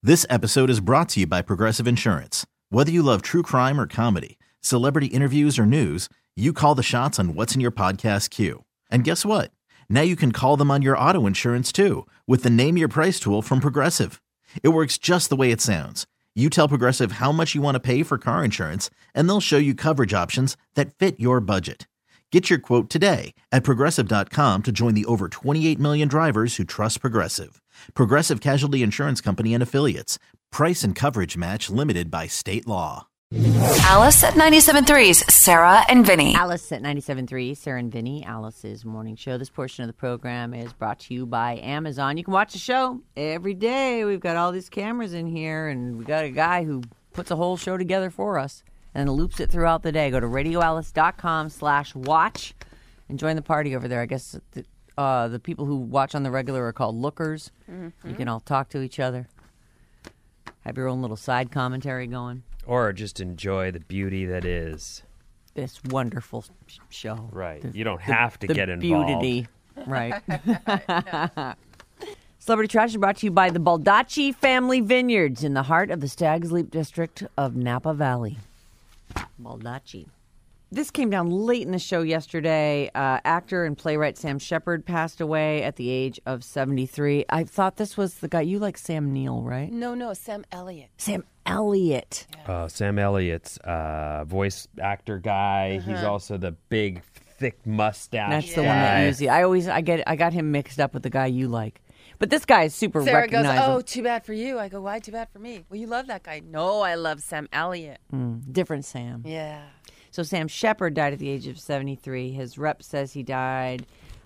This episode is brought to you by Progressive Insurance. Whether you love true crime or comedy, celebrity interviews or news, you call the shots on what's in your podcast queue. And guess what? Now you can call them on your auto insurance too with the Name Your Price tool from Progressive. It works just the way it sounds. You tell Progressive how much you want to pay for car insurance, and they'll show you coverage options that fit your budget. Get your quote today at Progressive.com to join the over 28 million drivers who trust Progressive. Progressive Casualty Insurance Company and Affiliates. Price and coverage match limited by state law. Alice at 97.3's Sarah and Vinny. Alice at 97.3, Sarah and Vinny, Alice's morning show. This portion of the program is brought to you by Amazon. You can watch the show every day. We've got all these cameras in here, and we got a guy who puts a whole show together for us and loops it throughout the day. Go to radioalice.com/watch and join the party over there. I guess the people who watch on the regular are called lookers. Mm-hmm. You can all talk to each other, have your own little side commentary going. Or just enjoy the beauty that is this wonderful show. Right. You don't have to get involved. Beauty. Right. Celebrity Trash is brought to you by the Baldacci Family Vineyards in the heart of the Stag's Leap district of Napa Valley. Baldacci. This came down late in the show yesterday. Actor and playwright Sam Shepard passed away at the age of 73. I thought this was the guy. You like Sam Neill, right? No, Sam Elliott. Sam Elliott. Yeah. Sam Elliott's voice actor guy. He's also the big, thick mustache. That's the one that usually. I got him mixed up with the guy you like. But this guy is super recognizable. Sarah goes, "Oh, too bad for you." I go, "Why too bad for me?" "Well, you love that guy." "No, I love Sam Elliott." Different Sam. Yeah. So Sam Shepard died at the age of 73. His rep says he died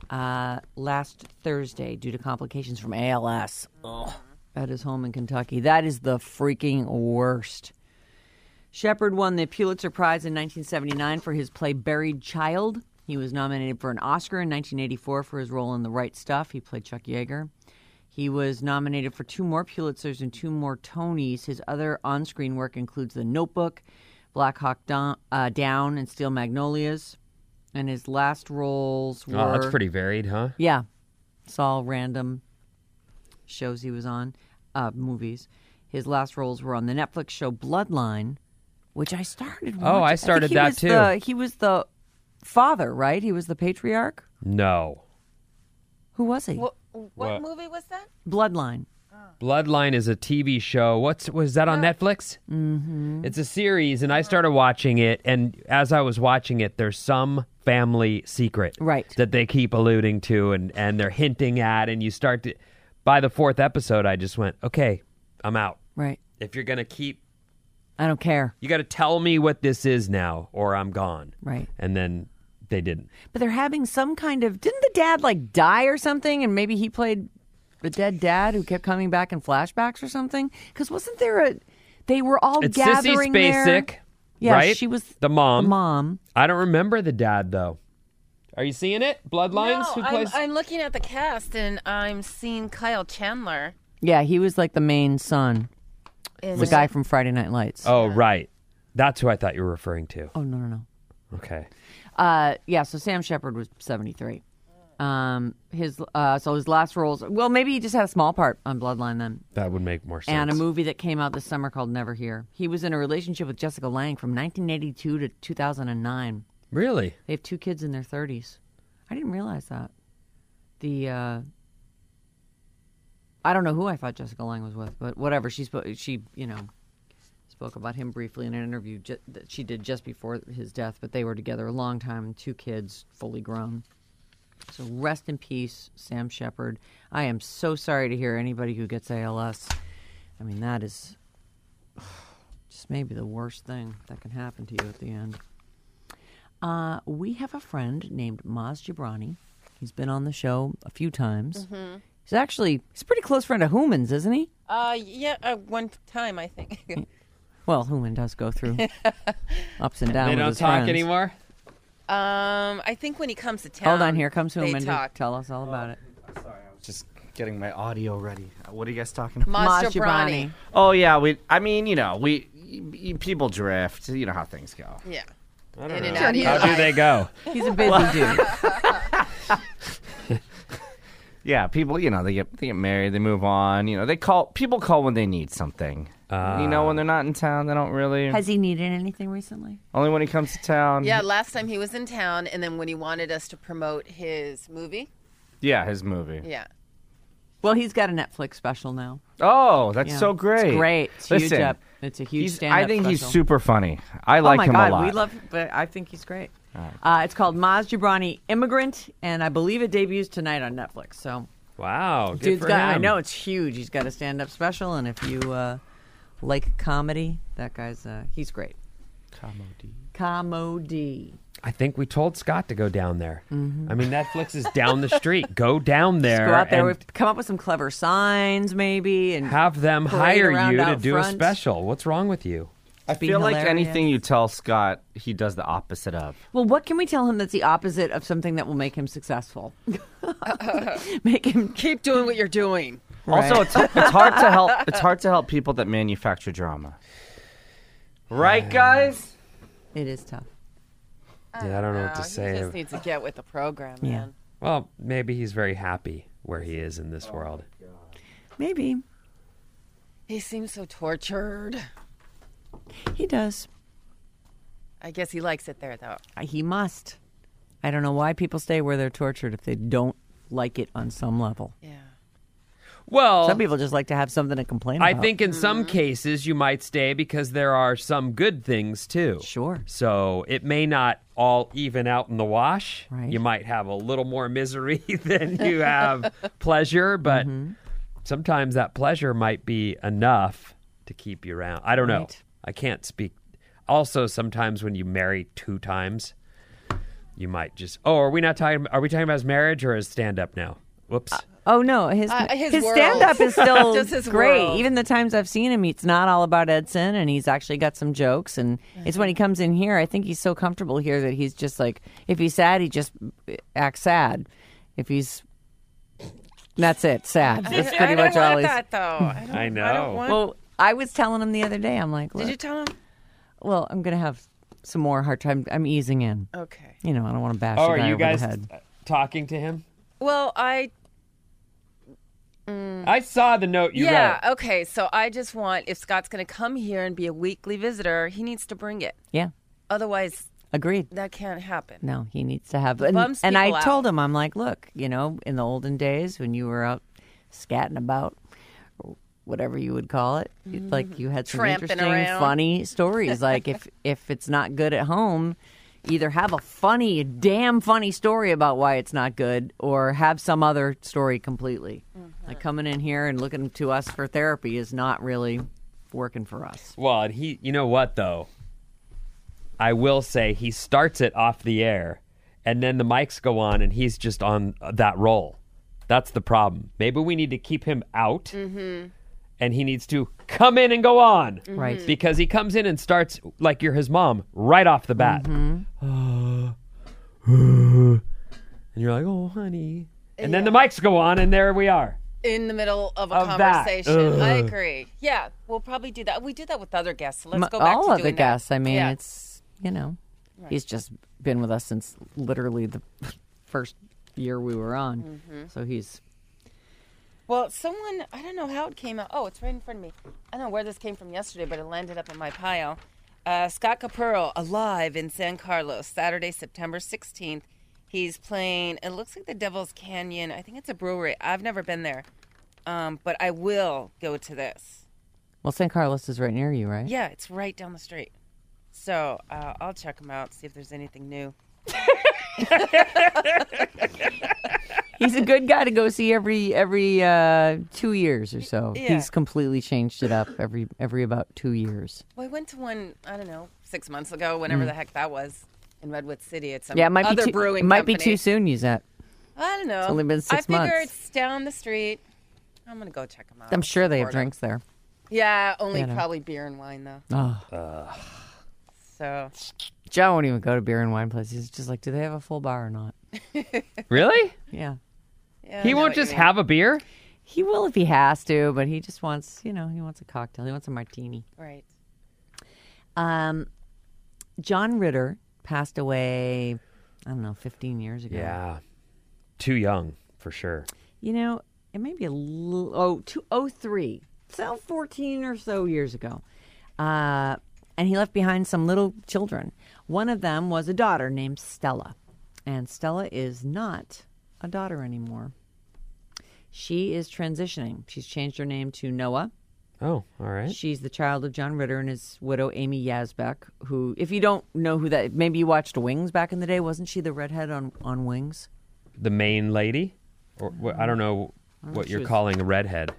last Thursday due to complications from ALS at his home in Kentucky. That is the freaking worst. Shepard won the Pulitzer Prize in 1979 for his play Buried Child. He was nominated for an Oscar in 1984 for his role in The Right Stuff. He played Chuck Yeager. He was nominated for 2 more Pulitzers and 2 more Tonys. His other on-screen work includes The Notebook, Black Hawk Down, and Steel Magnolias. And his last roles were... Oh, that's pretty varied, huh? Yeah. It's all random shows he was on, movies. His last roles were on the Netflix show Bloodline, which I started watching. Oh, I started that too. He was the father, right? He was the patriarch? No. Who was he? What movie was that? Bloodline. Bloodline is a TV show. Was that on Netflix? Mm-hmm. It's a series, and I started watching it, and as I was watching it, there's some family secret that they keep alluding to, and they're hinting at, and you start to... By the 4th episode, I just went, okay, I'm out. Right. If you're going to keep... I don't care. You got to tell me what this is now, or I'm gone. Right. And then they didn't. But they're having some kind of... Didn't the dad, die or something, and maybe he played... the dead dad who kept coming back in flashbacks or something? Because wasn't there they were all it's gathering Sissy Spacek, there. Yeah, right? she was the mom. The mom. I don't remember the dad, though. Are you seeing it? Bloodlines? No, Who plays? I'm looking at the cast, and I'm seeing Kyle Chandler. Yeah, he was like the main son. The guy from Friday Night Lights. Oh, right. That's who I thought you were referring to. Oh, no. Okay. Yeah, so Sam Shepard was 73. His last roles, well, maybe he just had a small part on Bloodline then. That would make more sense. And a movie that came out this summer called Never Here. He was in a relationship with Jessica Lange from 1982 to 2009. Really? They have 2 kids in their 30s. I didn't realize that. I don't know who I thought Jessica Lange was with, but whatever. She spoke about him briefly in an interview that she did just before his death, but they were together a long time, 2 kids, fully grown. So rest in peace, Sam Shepard. I am so sorry to hear anybody who gets ALS. I mean, that is just maybe the worst thing that can happen to you at the end. We have a friend named Maz Jobrani. He's been on the show a few times. Mm-hmm. He's a pretty close friend of Hooman's, isn't he? Yeah, one time, I think. Well, Hooman does go through ups and downs. They with don't his talk friends. anymore? I think when he comes to town. Hold on, here comes Hooman to talk. tell us all about it. Sorry, I was just getting my audio ready. What are you guys talking about? Maz Jobrani. Oh, yeah, people drift. You know how things go. Yeah. I don't know. How do they go? He's a busy dude. Yeah, people, they get married, they move on. People call when they need something. When they're not in town, they don't really. Has he needed anything recently? Only when he comes to town. Yeah, last time he was in town, and then when he wanted us to promote his movie. Yeah, his movie. Yeah. Well, he's got a Netflix special now. Oh, that's so great. It's great. It's Listen, huge. It's a huge stand-up I think he's special. super funny. I like him a lot. We love him, but I think he's great. It's called Maz Jobrani Immigrant, and I believe it debuts tonight on Netflix. So, Wow, good dude's for got, him. I know it's huge. He's got a stand-up special, and if you like comedy, that guy's he's great. Comedy. I think we told Scott to go down there. I mean, Netflix is down the street. Go down there. Go out there. and We've come up with some clever signs, maybe, and have them parade hire around you to out do a front. special. What's wrong with you? I be feel like hilarious. anything you tell Scott, he does the opposite of. Well, what can we tell him that's the opposite of something that will make him successful? Make him Keep doing what you're doing. Also, it's hard to help. It's hard to help people that manufacture drama. Right, guys? It is tough. Yeah, I don't know what to He say. just needs to get with the program, Yeah. man. Well, maybe he's very happy where he is in this world. Maybe He seems so tortured. he does. I guess he likes it there, though. He must. I don't know why people stay where they're tortured if they don't like it on some level. Yeah. Well, Some people just like to have something to complain I about. think in some cases you might stay because there are some good things too. Sure. So it may not all even out in the wash. Right. You might have a little more misery than you have pleasure, but sometimes that pleasure might be enough to keep you around. I don't know. Right. I can't speak. Also, sometimes when you marry 2 times, you might just. Oh, are we talking about his marriage or his stand-up now? Whoops. Oh no, his world. stand-up is still Just his great. world. Even the times I've seen him, it's not all about Edson, and he's actually got some jokes. And it's when he comes in here, I think he's so comfortable here that he's just like, if he's sad, he just acts sad. If he's, that's it, sad. That's pretty much all he's. that, though. I know. I don't want... Well, I was telling him the other day, I'm like, Did look, you tell him? well, I'm gonna have some more hard time. I'm easing in. Okay. You know, I don't want to bash Oh, the are guy you over guys the head. talking to him? Well, I saw the note you wrote. okay. So I just want, if Scott's going to come here and be a weekly visitor, he needs to bring it. Yeah, Otherwise, agreed. that can't happen. No, he needs to have. Bums And I people out. told him, I'm like, look, you know, in the olden days when you were out scatting about, or whatever you would call it, like you had some Tramping interesting, around. funny stories. Like if it's not good at home, either have a damn funny story about why it's not good, or have some other story completely. Like coming in here and looking to us for therapy is not really working for us. Well, and you know what though? I will say he starts it off the air, and then the mics go on, and he's just on that roll. That's the problem. Maybe we need to keep him out, and he needs to come in and go on. Right. Because he comes in and starts like you're his mom right off the bat. And you're like, oh, honey. And then the mics go on, and there we are. In the middle of a Of that. conversation. I agree. Yeah, we'll probably do that. We do that with other guests. So let's go back all to of doing the guests. that. I mean, Yeah. it's, you know, he's just been with us since literally the first year we were on. So he's. Well, someone, I don't know how it came out. Oh, it's right in front of me. I don't know where this came from yesterday, but it landed up in my pile. Scott Capurro, alive in San Carlos, Saturday, September 16th. He's playing, it looks like the Devil's Canyon. I think it's a brewery. I've never been there, but I will go to this. Well, San Carlos is right near you, right? Yeah, it's right down the street. So I'll check him out, see if there's anything new. He's a good guy to go see every 2 years or so. Yeah. He's completely changed it up every about 2 years. Well, I went to one, I don't know, 6 months ago, whenever the heck that was, in Redwood City. It's some Yeah, it might other be too, brewing it might be company. too soon, Yuzette. I don't know. It's only been 6 I figure months. it's down the street. I'm going to go check them out. I'm sure they have Support 'em. drinks there. Yeah, only You know. probably beer and wine, though. Oh, So, Joe won't even go to beer and wine places. He's just like, do they have a full bar or not? Really? Yeah. yeah, He I know won't what you just mean. have a beer? He will if he has to, but he just wants, he wants a cocktail. He wants a martini. Right. John Ritter passed away, I don't know, 15 years ago. Yeah. Too young, for sure. You know, it may be a little, 2003, so 14 or so years ago. And he left behind some little children. One of them was a daughter named Stella. And Stella is not a daughter anymore. She is transitioning. She's changed her name to Noah. Oh, all right. She's the child of John Ritter and his widow, Amy Yazbek, who, if you don't know who that, maybe you watched Wings back in the day. Wasn't she the redhead on Wings? The main lady? Or I don't know what you're calling a redhead.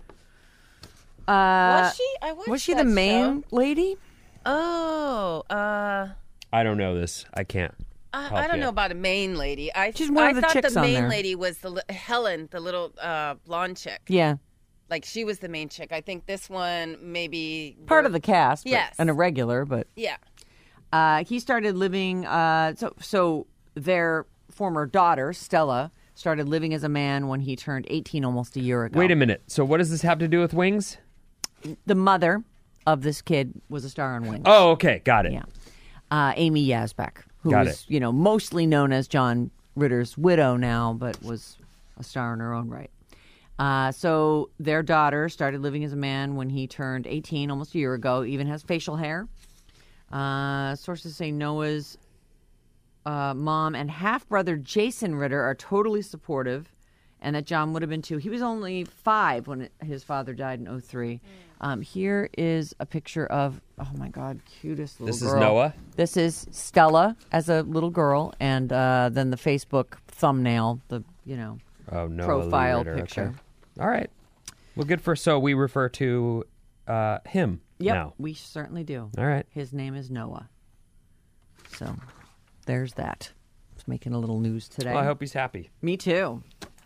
Was she? I watched Was she that the main show. lady? Oh, I don't know this. I can't. I don't know about a main lady. She's one of the thought chicks the on main there. lady was Helen, the little blonde chick. Yeah. Like, she was the main chick. I think this one maybe... Part of the cast. But, Yes. And a regular, but... Yeah. He started living... So their former daughter, Stella, started living as a man when he turned 18 almost a year ago. Wait a minute. So what does this have to do with Wings? The mother of this kid was a star on Wings. Oh, okay. Got it. Yeah. Amy Yazbek, who Got is, mostly known as John Ritter's widow now, but was a star in her own right. So their daughter started living as a man when he turned 18 almost a year ago, even has facial hair. Sources say Noah's mom and half-brother Jason Ritter are totally supportive, and that John would have been too. He was only 5 when his father died in 2003. Here is a picture of, oh my God, cutest little This girl. is Noah? This is Stella as a little girl, and then the Facebook thumbnail, the, Oh, Noah profile Lee Ritter. picture. Okay. All right. Well, good for... So we refer to him now. We certainly do. All right. His name is Noah. So there's that. It's making a little news today. Well, I hope he's happy. Me too.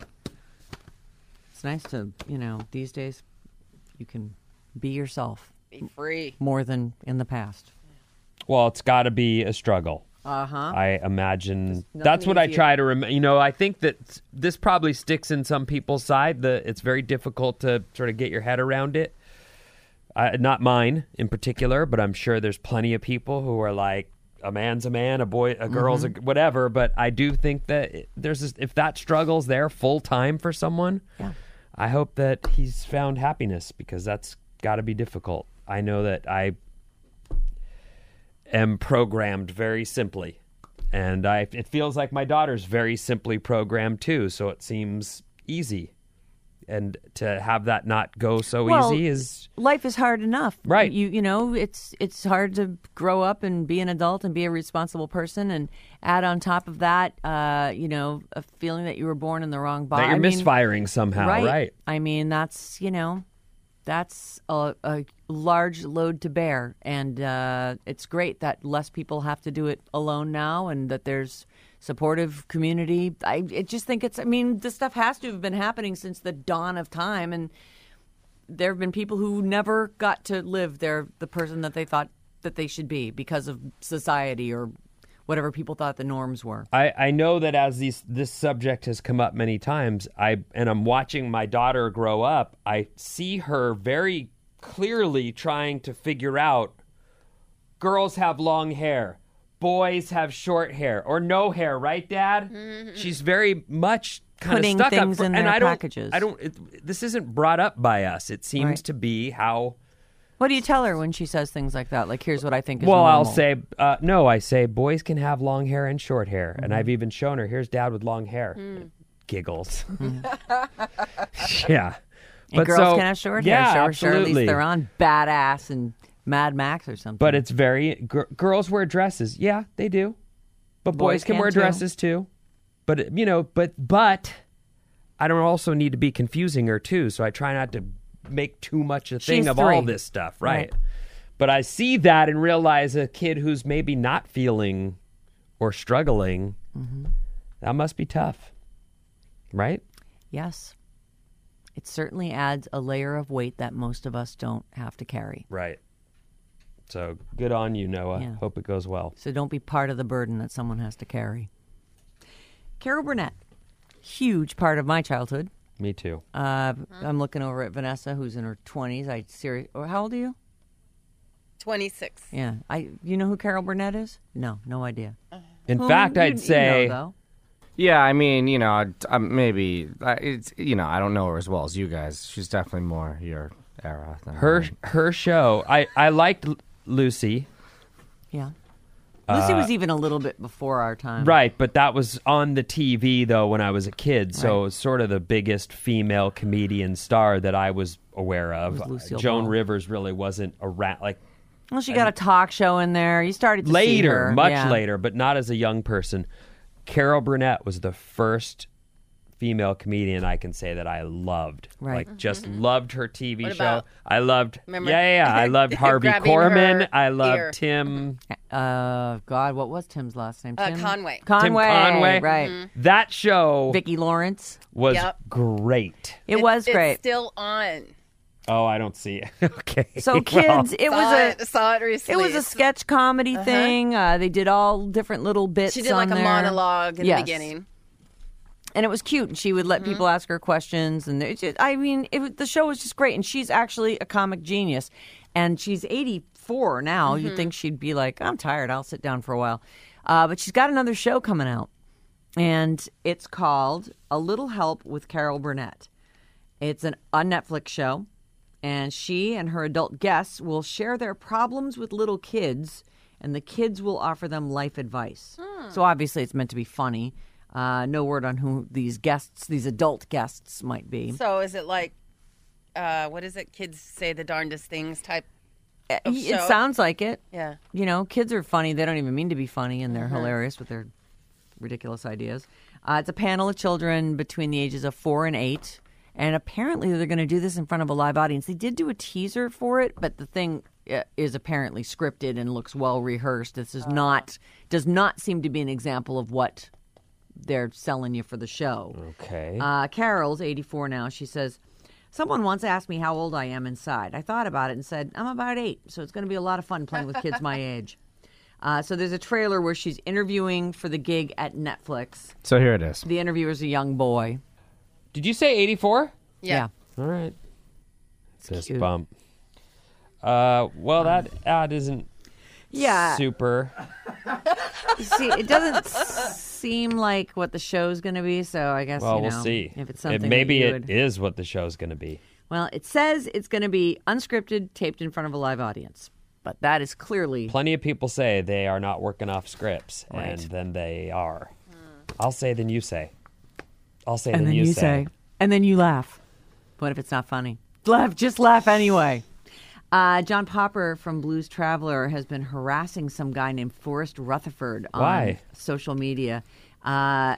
It's nice to, these days you can be yourself Be free. more than in the past. Well, it's got to be a struggle. Uh-huh. I imagine nothing that's what I easier. try to remember. I think that this probably sticks in some people's side. It's very difficult to sort of get your head around it. Not mine in particular, but I'm sure there's plenty of people who are like, a man's a man, a boy, a girl's a whatever. But I do think that if that struggle's there full time for someone, I hope that he's found happiness, because that's got to be difficult. I know that I am programmed very simply, and it feels like my daughter's very simply programmed too, so it seems easy, and to have that not go so easy is... Life is hard enough, right? It's hard to grow up and be an adult and be a responsible person, and add on top of that a feeling that you were born in the wrong body, that you're misfiring somehow, right? I mean, that's that's a large load to bear, and it's great that less people have to do it alone now, and that there's supportive community. I just think this stuff has to have been happening since the dawn of time, and there have been people who never got to live the person that they thought that they should be because of society or whatever people thought the norms were. I know that as this subject has come up many times, and I'm watching my daughter grow up, I see her very clearly trying to figure out, girls have long hair, boys have short hair, or no hair, right, Dad? Mm-hmm. She's very much kind putting of stuck things up in and their packages. This isn't brought up by us. It seems to be how... What do you tell her when she says things like that? Like, here's what I think is normal. normal. I'll say, no, I say boys can have long hair and short hair. Mm-hmm. And I've even shown her, here's Dad with long hair. Giggles. Yeah. And girls can have short hair. Yeah, Sure, at least they're on Badass and Mad Max or something. But it's very... girls wear dresses. Yeah, they do. But boys can wear dresses too. But, but I don't also need to be confusing her too. So I try not to make too much a thing of all this stuff, right? But I see that and realize a kid who's maybe not feeling or struggling, that must be tough, right? Yes. It certainly adds a layer of weight that most of us don't have to carry. Right. So good on you, Noah. Yeah. Hope it goes well. So don't be part of the burden that someone has to carry. Carol Burnett, huge part of my childhood. Me too. I'm looking over at Vanessa, who's in her 20s. How old are you? 26. Yeah. You know who Carol Burnett is? No idea. In fact, I'd say... though. Yeah, I mean, maybe it's I don't know her as well as you guys. She's definitely more your era than her show. I liked Lucy. Yeah. Lucy was even a little bit before our time. Right, but that was on the TV, though, when I was a kid, so it was sort of the biggest female comedian star that I was aware of. Joan Rivers really wasn't around. Well, she got a talk show in there. You started to later, see her. much later, but not as a young person. Carol Burnett was the first female comedian I can say that I loved. Right. Just loved her TV show. About, I loved, remember, I loved Harvey Korman. I loved ear. Tim. God, what was Tim's last name? Tim? Conway. Tim Conway. Right. Mm-hmm. That show Vicki Lawrence. was great. It was great. It's still on. Oh, I don't see it. Okay. So kids, it was saw it recently. It was a sketch comedy thing. They did all different little bits. She did like a monologue in the beginning. And it was cute. And she would let people ask her questions. And the show was just great. And she's actually a comic genius. And she's 84 now. You'd think she'd be like, I'm tired. I'll sit down for a while. But she's got another show coming out. And it's called A Little Help with Carol Burnett. It's a Netflix show. And she and her adult guests will share their problems with little kids. And the kids will offer them life advice. So obviously it's meant to be funny. No word on who these adult guests might be. So is it like, what is it? Kids say the darndest things type of show? It sounds like it. Yeah. Kids are funny. They don't even mean to be funny, and they're hilarious with their ridiculous ideas. It's a panel of children between the ages of 4 and 8. And apparently they're going to do this in front of a live audience. They did do a teaser for it, but the thing is apparently scripted and looks well rehearsed. This is does not seem to be an example of what they're selling you for the show. Okay. Carol's 84 now. She says, someone once asked me how old I am inside. I thought about it and said, I'm about 8, so it's going to be a lot of fun playing with kids my age. So there's a trailer where she's interviewing for the gig at Netflix. So here it is. The interviewer's a young boy. Did you say 84? Yeah. All right. Fist cute. bump. Well, that ad isn't super. See, it doesn't seem like what the show's going to be, so I guess, we'll see. If it's something maybe that you it would... is what the show's going to be. Well, it says it's going to be unscripted, taped in front of a live audience. But that is clearly... Plenty of people say they are not working off scripts, and then they are. I'll say, then you say. I'll say, and then you say. And then you laugh. What if it's not funny? Just laugh anyway. John Popper from Blues Traveler has been harassing some guy named Forrest Rutherford on social media. I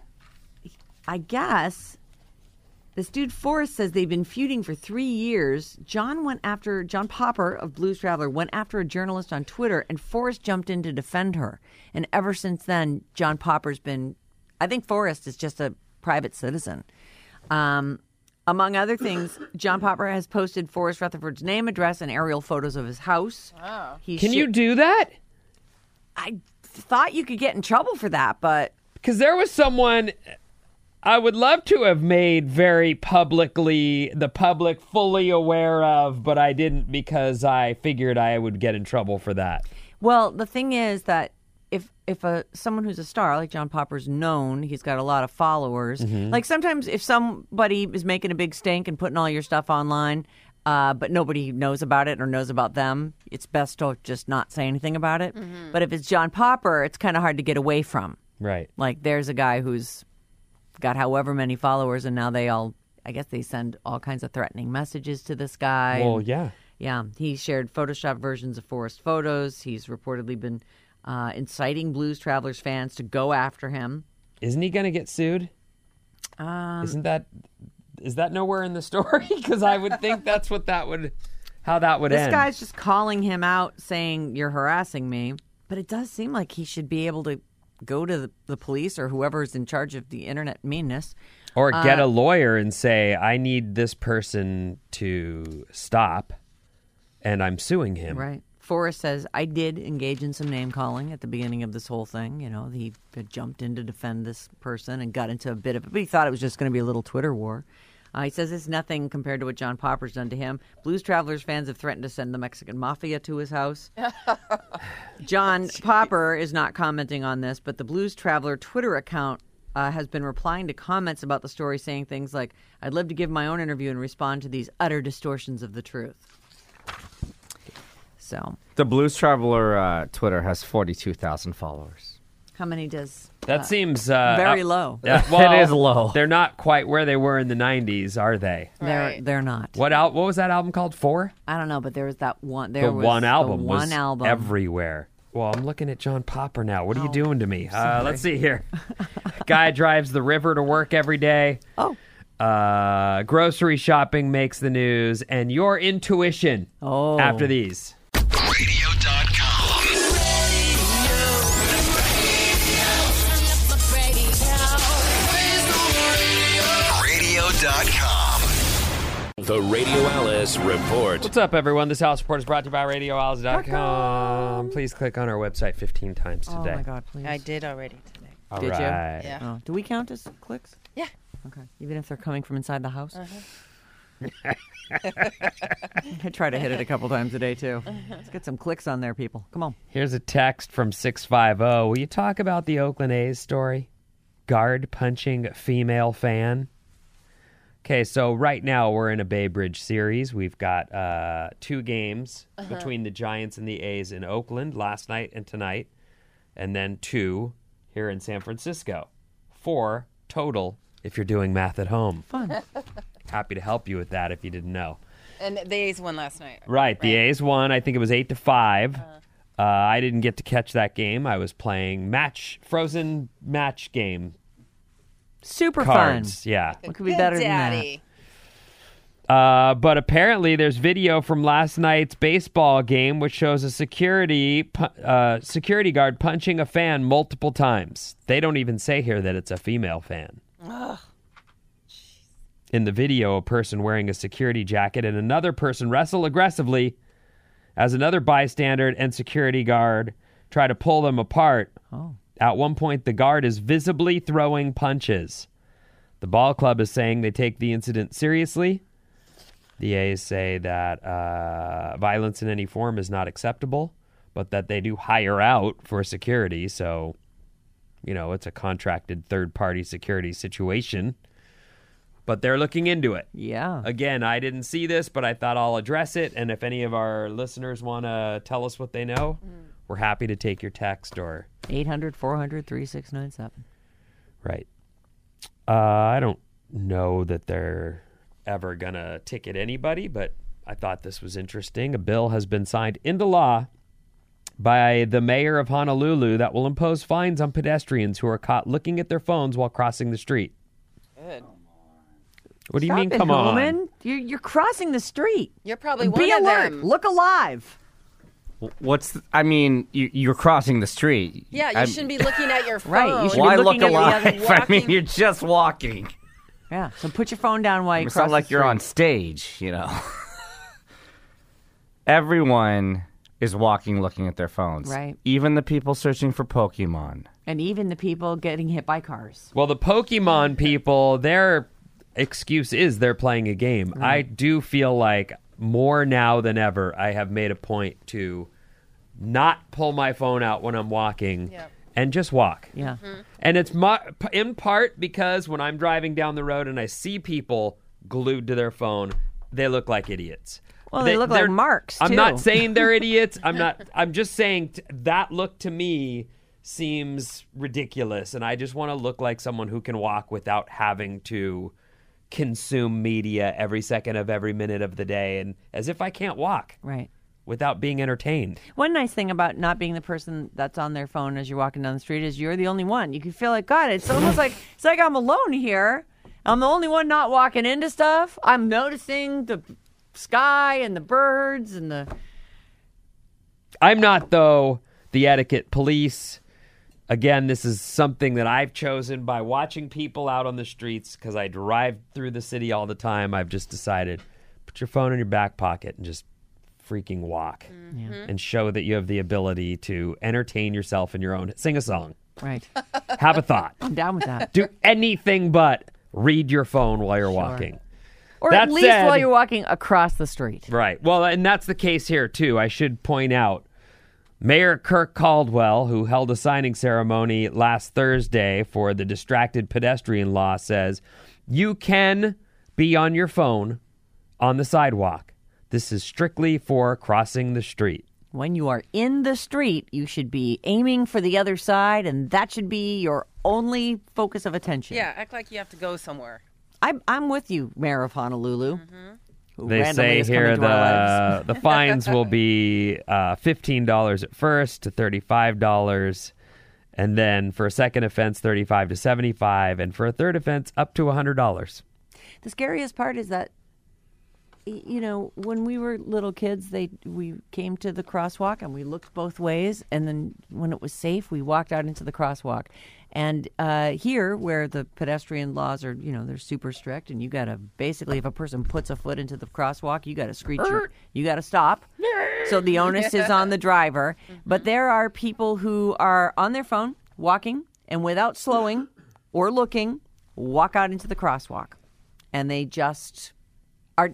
guess this dude Forrest says they've been feuding for 3 years. John Popper of Blues Traveler went after a journalist on Twitter, and Forrest jumped in to defend her. And ever since then, John Popper's been... I think Forrest is just a private citizen. Among other things, John Popper has posted Forrest Rutherford's name, address, and aerial photos of his house. Oh. Can you do that? I thought you could get in trouble for that, but... Because there was someone I would love to have made very publicly, the public fully aware of, but I didn't because I figured I would get in trouble for that. Well, the thing is that if someone who's a star, like John Popper's known, he's got a lot of followers. Like sometimes if somebody is making a big stink and putting all your stuff online, but nobody knows about it or knows about them, it's best to just not say anything about it. But if it's John Popper, it's kind of hard to get away from. Right. Like there's a guy who's got however many followers, and now I guess they send all kinds of threatening messages to this guy. Well, yeah. Yeah. He shared Photoshop versions of Forrest photos. He's reportedly been inciting Blues Travelers fans to go after him. Isn't he going to get sued? Is that nowhere in the story? Because I would think that's how that would end. This guy's just calling him out, saying you're harassing me. But it does seem like he should be able to go to the police or whoever's in charge of the internet meanness. Or get a lawyer and say, I need this person to stop, and I'm suing him. Right. Forrest says, I did engage in some name-calling at the beginning of this whole thing. You know, he had jumped in to defend this person and got into a bit of it, but he thought it was just going to be a little Twitter war. He says it's nothing compared to what John Popper's done to him. Blues Travelers fans have threatened to send the Mexican Mafia to his house. John Popper is not commenting on this, but the Blues Traveler Twitter account has been replying to comments about the story, saying things like, "I'd love to give my own interview and respond to these utter distortions of the truth." So the Blues Traveler Twitter has 42,000 followers. how many does That seems very low? Well, it is low. They're not quite where they were in the 90s, are they? Right. They're not. What was that album called? 4? I don't know, but there was that one. The one album was everywhere. Well, I'm looking at John Popper now. What are you doing to me? Let's see here. Guy drives the river to work every day. Oh. Grocery shopping makes the news. And your intuition after these. Radio.com. Radio.com. The Radio Alice Report. What's up, everyone? This House Report is brought to you by RadioAlice.com. Please click on our website 15 times today. Oh, my God, please. I did already today. All Did you? right. Yeah. Oh. Do we count as clicks? Yeah. Okay. Even if they're coming from inside the house? I try to hit it a couple times a day, too. Let's get some clicks on there, people. Come on. Here's a text from 650. Will you talk about the Oakland A's story? Guard punching female fan. Okay, so right now we're in a Bay Bridge series. We've got 2 games between the Giants and the A's in Oakland last night and tonight, and then 2 here in San Francisco. 4 total if you're doing math at home. Fun. Happy to help you with that if you didn't know. And the A's won last night. Right, the A's won. I think it was 8-5. I didn't get to catch that game. I was playing frozen match game Super cards. fun. Yeah. What could be better than Daddy. But apparently there's video from last night's baseball game which shows a security guard punching a fan multiple times. They don't even say here that it's a female fan. Ugh. In the video, a person wearing a security jacket and another person wrestle aggressively as another bystander and security guard try to pull them apart. Oh. At one point, the guard is visibly throwing punches. The ball club is saying they take the incident seriously. The A's say that violence in any form is not acceptable, but that they do hire out for security. So, it's a contracted third-party security situation. But they're looking into it. Yeah. Again, I didn't see this, but I thought I'll address it. And if any of our listeners want to tell us what they know, we're happy to take your text or 800-400-3697. Right. I don't know that they're ever going to ticket anybody, but I thought this was interesting. A bill has been signed into law by the mayor of Honolulu that will impose fines on pedestrians who are caught looking at their phones while crossing the street. Good. What do you Stop mean, it, come on? Hillman. You're crossing the street. You're probably Be one alert. of them. Look alive. You're crossing the street. Yeah, you shouldn't be looking at your phone. Right, you should Why be look looking at the other- alive? I mean, you're just walking. Yeah, so put your phone down while you It's cross not like the you're street. on stage, Everyone is walking looking at their phones. Right. Even the people searching for Pokemon. And even the people getting hit by cars. Well, the Pokemon people, their excuse is they're playing a game. I do feel like more now than ever, I have made a point to not pull my phone out when I'm walking and just walk. Yeah. And it's in part because when I'm driving down the road and I see people glued to their phone, they look like idiots. Well, they look like they're- marks, I'm too. not saying they're idiots. I'm just saying that look to me seems ridiculous, and I just want to look like someone who can walk without having to consume media every second of every minute of the day, and as if I can't walk Right. without being entertained. One nice thing about not being the person that's on their phone as you're walking down the street is you're the only one. You can feel like, God, it's almost like I'm alone here. I'm the only one not walking into stuff. I'm noticing the sky and the birds and the... I'm not, though, the etiquette police. Again, this is something that I've chosen by watching people out on the streets because I drive through the city all the time. I've just decided, put your phone in your back pocket and just freaking walk and show that you have the ability to entertain yourself in your own. Sing a song. Right. Have a thought. I'm down with that. Do anything but read your phone while you're walking. Or That at least said- while you're walking across the street. Right. Well, and that's the case here, too. I should point out Mayor Kirk Caldwell, who held a signing ceremony last Thursday for the distracted pedestrian law, says you can be on your phone on the sidewalk. This is strictly for crossing the street. When you are in the street, you should be aiming for the other side, and that should be your only focus of attention. Yeah, act like you have to go somewhere. I'm with you, Mayor of Honolulu. Who They randomly say is here coming to our lives. the fines will be $15 at first to $35, and then for a second offense, $35 to $75, and for a third offense, up to $100. The scariest part is that, you know, when we were little kids, we came to the crosswalk and we looked both ways, and then when it was safe, we walked out into the crosswalk. And here, where the pedestrian laws are, you know, they're super strict, and you got to basically, if a person puts a foot into the crosswalk, you got to screech, you got to stop. So the onus is on the driver. But there are people who are on their phone, walking, and without slowing or looking, walk out into the crosswalk. And they just are,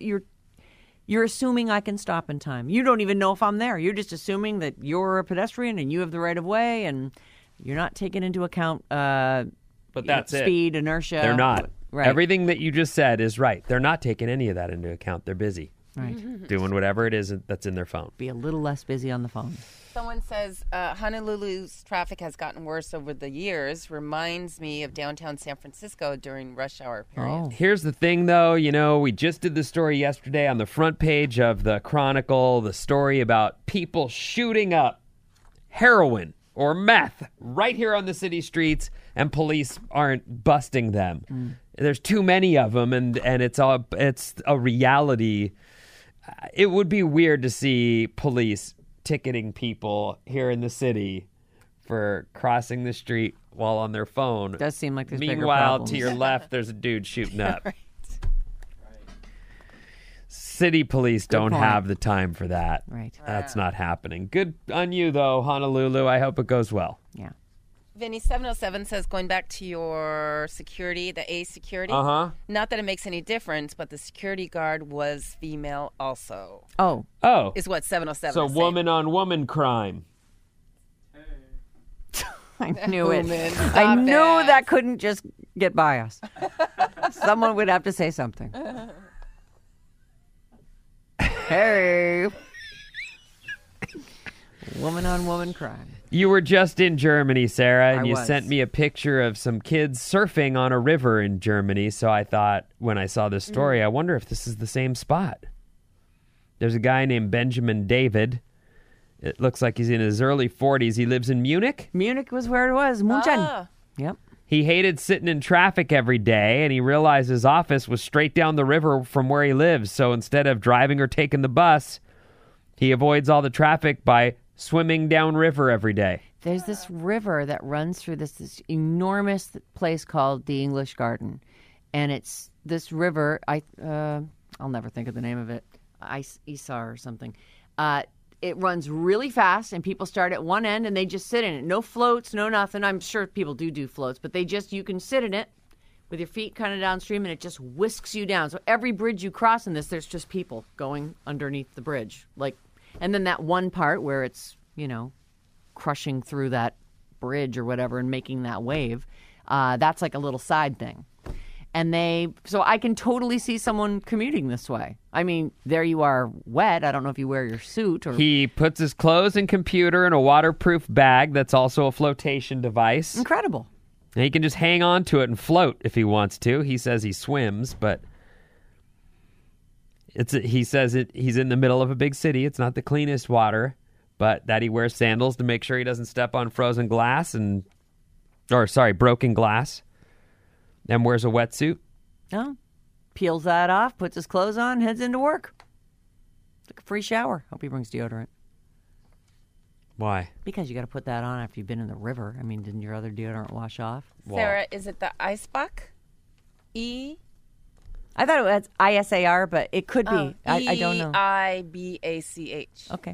you're assuming I can stop in time. You don't even know if I'm there. You're just assuming that you're a pedestrian and you have the right of way, and you're not taking into account But that's speed, inertia. They're not. Right. Everything that you just said is right. They're not taking any of that into account. They're busy. Right. Doing whatever it is that's in their phone. Be a little less busy on the phone. Someone says Honolulu's traffic has gotten worse over the years. Reminds me of downtown San Francisco during rush hour periods. Here's the thing, though. You know, we just did the story yesterday on the front page of the Chronicle, the story about people shooting up heroin or meth right here on the city streets, and police aren't busting them. There's too many of them, and it's a reality. It would be weird to see police ticketing people here in the city for crossing the street while on their phone. Does seem like there's bigger Meanwhile, problems. to your left, there's a dude shooting up. Right. City police don't point. have the time for that. Right. That's not happening. Good on you, though, Honolulu. I hope it goes well. Yeah. Vinny 707 says, going back to your security, the A security. Not that it makes any difference, but the security guard was female also. Oh. Is what 707 So is saying. woman on woman crime. I knew it. Woman, I stop knew it. that couldn't just get by us. Someone would have to say something. Hey. Woman on woman crime. You were just in Germany, Sarah, and I you was. sent me a picture of some kids surfing on a river in Germany. So I thought, when I saw this story, I wonder if this is the same spot. There's a guy named Benjamin David. It looks like he's in his early 40s. He lives in Munich. Munich was where it was. Munchen. Ah. Yep. He hated sitting in traffic every day, and he realized his office was straight down the river from where he lives. So instead of driving or taking the bus, he avoids all the traffic by swimming downriver every day. There's this river that runs through this enormous place called the English Garden. And it's this river, I'll never think of the name of it, Isar or something. It runs really fast, and people start at one end, and they just sit in it. No floats, no nothing. I'm sure people do floats, but you can sit in it with your feet kind of downstream, and it just whisks you down. So every bridge you cross in this, there's just people going underneath the bridge. And then that one part where it's, crushing through that bridge or whatever and making that wave, that's like a little side thing. And so I can totally see someone commuting this way. I mean, there you are wet. I don't know if you wear your suit or... He puts his clothes and computer in a waterproof bag that's also a flotation device. Incredible. And he can just hang on to it and float if he wants to. He says he swims, but he's in the middle of a big city. It's not the cleanest water, but that he wears sandals to make sure he doesn't step on broken glass, and wears a wetsuit. Oh, peels that off, puts his clothes on, heads into work. It's like a free shower. Hope he brings deodorant. Why? Because you got to put that on after you've been in the river. I mean, didn't your other deodorant wash off? Sarah, is it the Eisbach? I thought it was ISAR, but it could be. I don't know. Eibach. Okay.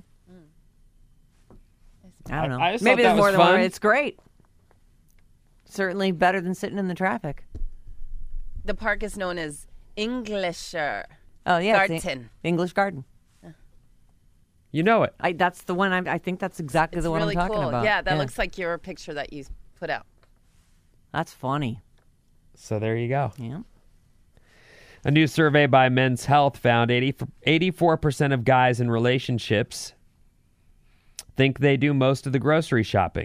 I don't know. I just Maybe thought there's that more was than one. fun. It's great. Certainly better than sitting in the traffic. The park is known as Englischer Oh, yeah. Garten. English Garden. You know it. That's the one. I think that's exactly It's the one really I'm talking cool. about. Yeah, that looks like your picture that you put out. That's funny. So there you go. Yeah. A new survey by Men's Health found 84% of guys in relationships think they do most of the grocery shopping.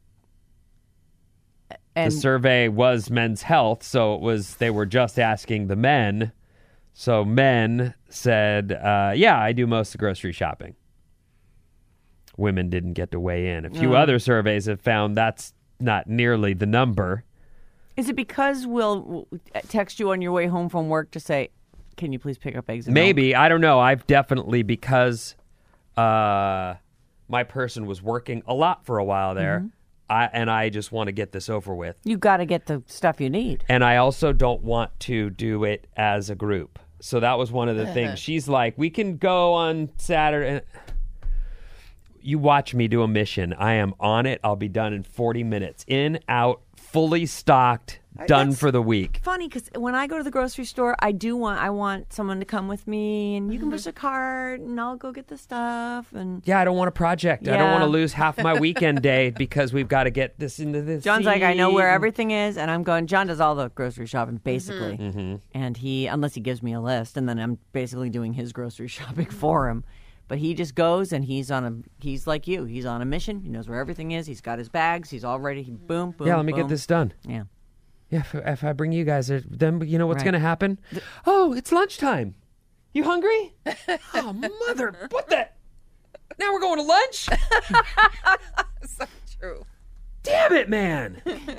And the survey was Men's Health, so they were just asking the men. So men said, yeah, I do most of the grocery shopping. Women didn't get to weigh in. A few other surveys have found that's not nearly the number. Is it because we'll text you on your way home from work to say, can you please pick up eggs and Maybe. milk? I don't know. I've definitely, because my person was working a lot for a while there, I just want to get this over with. You got to get the stuff you need. And I also don't want to do it as a group. So that was one of the things. She's like, we can go on Saturday. You watch me do a mission. I am on it. I'll be done in 40 minutes. In, out, fully stocked, done for the week. Funny, because when I go to the grocery store, I want someone to come with me, and you can push a cart, and I'll go get the stuff. And yeah, I don't want a project. I don't want to lose half my weekend day because we've got to get this into this. John's like, I know where everything is, and I'm going. John does all the grocery shopping basically, and unless he gives me a list, and then I'm basically doing his grocery shopping for him. But he just goes, and he's like you. He's on a mission. He knows where everything is. He's got his bags. He's all ready. Boom, boom, yeah, let me boom. get this done. Yeah. Yeah, if I bring you guys, then you know what's going to happen? Oh, it's lunchtime. You hungry? Oh, mother, what the? Now we're going to lunch? So true. Damn it, man.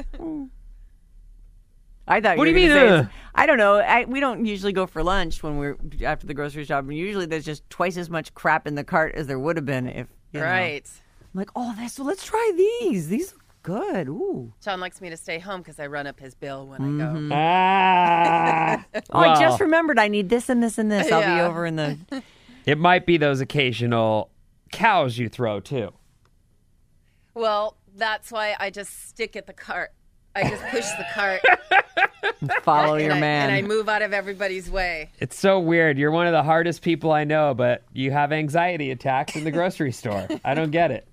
I thought. What do you you were mean? gonna say I don't know. We don't usually go for lunch when we're after the grocery shop. Usually, there's just twice as much crap in the cart as there would have been if. Right. I'm like, let's try these. These look good. Ooh. John likes me to stay home because I run up his bill when I go. I just remembered I need this and this and this. I'll be over in the. It might be those occasional cows you throw too. Well, that's why I just stick at the cart. I just push the cart. Follow your man. And I move out of everybody's way. It's so weird. You're one of the hardest people I know, but you have anxiety attacks in the grocery store. I don't get it.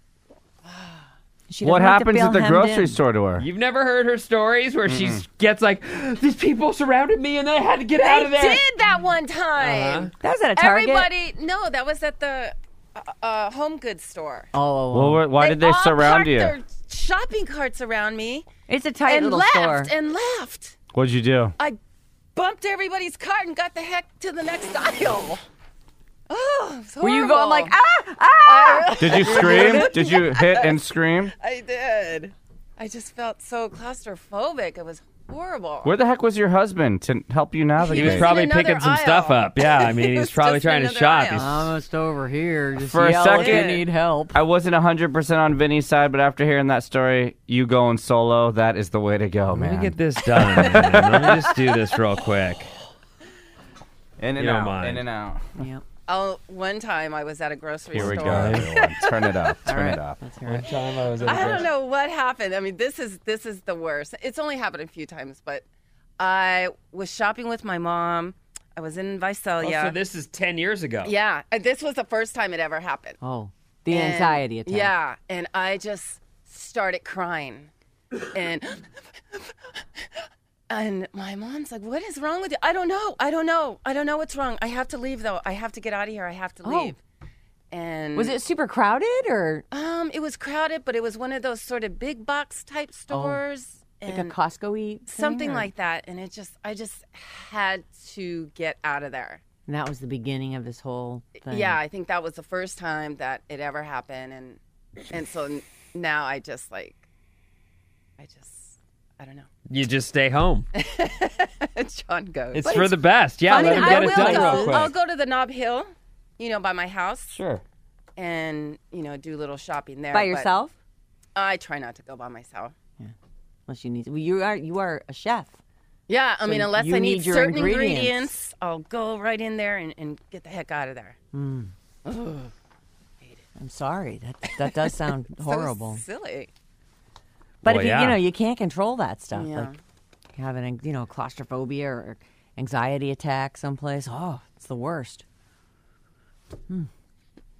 What happens at the grocery store to her? You've never heard her stories where she gets like, these people surrounded me and then I had to get out of there. I did that one time. That was at a Target? No, that was at the home goods store. Oh. Well, why did they surround you? Their shopping carts around me. It's a tight little store. And left. What'd you do? I bumped everybody's cart and got the heck to the next aisle. Oh, it was horrible. Were you going like, ah? Did you scream? Did you hit and scream? I did. I just felt so claustrophobic. It was horrible. Where the heck was your husband to help you navigate? He was probably picking some stuff up. Yeah, I mean, he's probably just trying to another shop. aisle. Almost over here. Just For a yell second, if you need help. I wasn't 100% on Vinny's side, but after hearing that story, you going solo, that is the way to go, man. Let me get this done, man. Let me just do this real quick. In and You don't out, mind. in and out. Yep. Oh, one time I was at a grocery Here store. we go, everyone. Turn it up. Turn it up. Let's hear it. Time I was at I don't know what happened. I mean, this is the worst. It's only happened a few times, but I was shopping with my mom. I was in Visalia. Oh, so this is 10 years ago. Yeah, this was the first time it ever happened. Oh, the And- anxiety attack. Yeah, and I just started crying, and my mom's like, "What is wrong with you?" I don't know what's wrong. I have to leave though. I have to get out of here. I have to leave. And Was it super crowded or It was crowded, but it was one of those sort of big box type stores. like a and Costco-y thing, something or- like that. And I just had to get out of there. And that was the beginning of this whole thing. Yeah, I think that was the first time that it ever happened, and so now I don't know. You just stay home. John goes. It's for the best. Yeah, let him I get it will done real go. quick. I'll go to the Nob Hill, by my house, Sure. and do a little shopping there. By but yourself? I try not to go by myself. Unless you need to. Well, you are a chef. Yeah, I mean, unless you I need need your certain ingredients. ingredients, I'll go right in there and get the heck out of there. I'm sorry. That does sound horrible. So silly. But Well, if you yeah. you can't control that stuff. Yeah. Like having claustrophobia or anxiety attack someplace. Oh, it's the worst.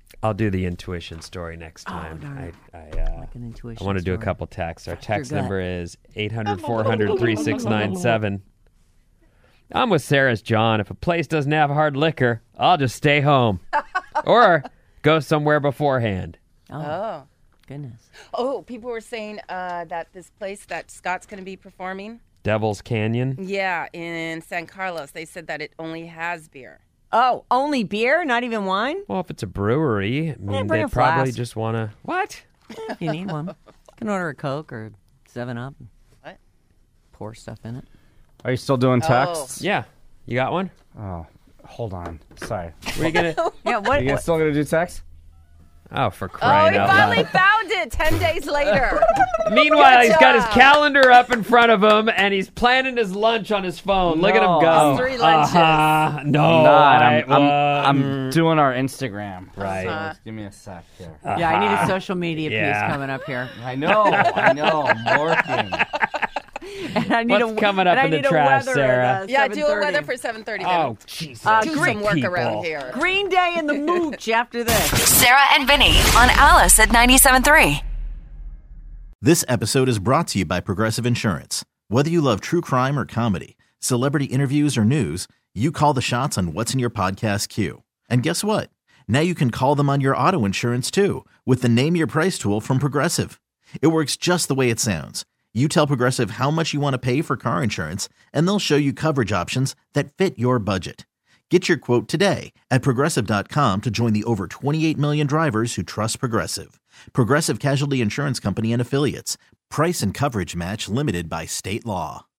I'll do the intuition story next time. darn. I An intuition want to do a story. couple texts. Our Trust your text gut. number is 800-400-3697. I'm with Sarah's John. If a place doesn't have hard liquor, I'll just stay home. Or go somewhere beforehand. Oh. Goodness. Oh, people were saying that this place that Scott's going to be performing, Devil's Canyon. yeah, in San Carlos, they said that it only has beer. Oh, only beer? Not even wine? Well, if it's a brewery, I mean, bring they a probably flask. just want to... What? If you need one. You can order a Coke or 7-Up. What? Pour stuff in it. Are you still doing texts? Yeah. You got one? Oh, hold on. Sorry. Are you going to... Yeah, what? You guys still gonna do text? Oh, for Oh, crying he out finally loud. found it 10 days later. Meanwhile, Good he's got his job. calendar up in front of him, and he's planning his lunch on his phone. Look at him No. go. 3 lunches. No, Not. I- I'm doing our Instagram. Right. Uh-huh. So give me a sec here. Yeah, I need a social media Yeah. piece coming up here. I know. I'm working. And I need What's coming up and I in the need a trash, weather Sarah? at, Yeah, do a 7:30. weather for 7:30 then. Oh, Jesus. Do Greek some work people. around here. Green Day and the Mooch after this. Sarah and Vinny on Alice at 97.3. This episode is brought to you by Progressive Insurance. Whether you love true crime or comedy, celebrity interviews or news, you call the shots on what's in your podcast queue. And guess what? Now you can call them on your auto insurance too with the Name Your Price tool from Progressive. It works just the way it sounds. You tell Progressive how much you want to pay for car insurance, and they'll show you coverage options that fit your budget. Get your quote today at Progressive.com to join the over 28 million drivers who trust Progressive. Progressive Casualty Insurance Company and Affiliates. Price and coverage match limited by state law.